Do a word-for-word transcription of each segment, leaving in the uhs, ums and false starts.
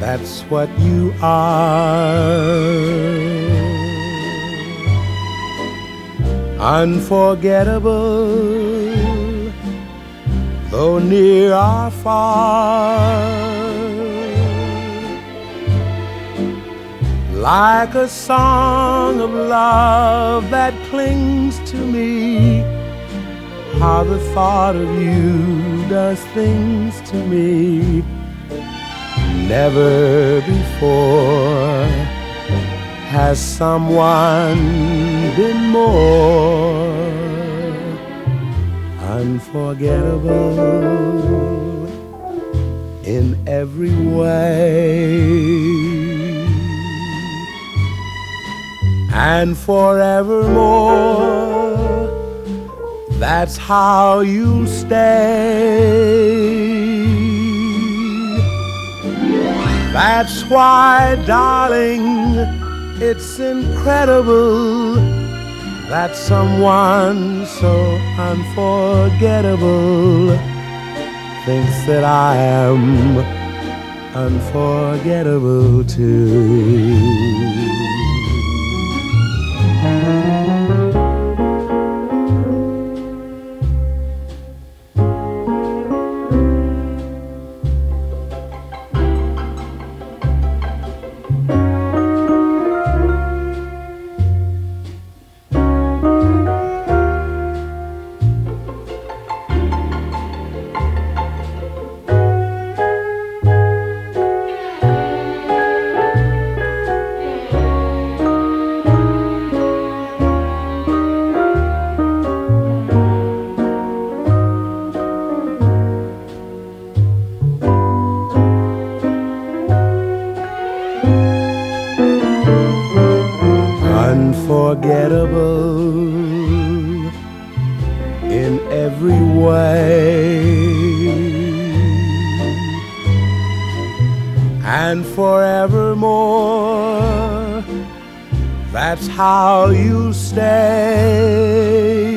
That's what you are. Unforgettable, though near or far, like a song of love that clings to me. How the thought of you does things to me. Never before has someone been more unforgettable in every way. And forevermore, that's how you'll stay. That's why, darling, it's incredible that someone so unforgettable thinks that I am unforgettable too. Unforgettable in every way, and forevermore, that's how you stay.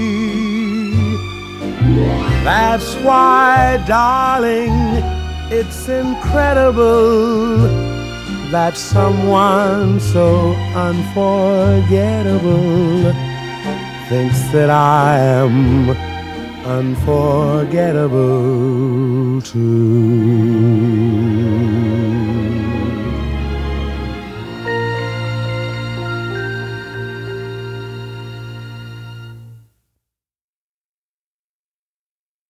That's why, darling, it's incredible that someone so unforgettable thinks that I am unforgettable too.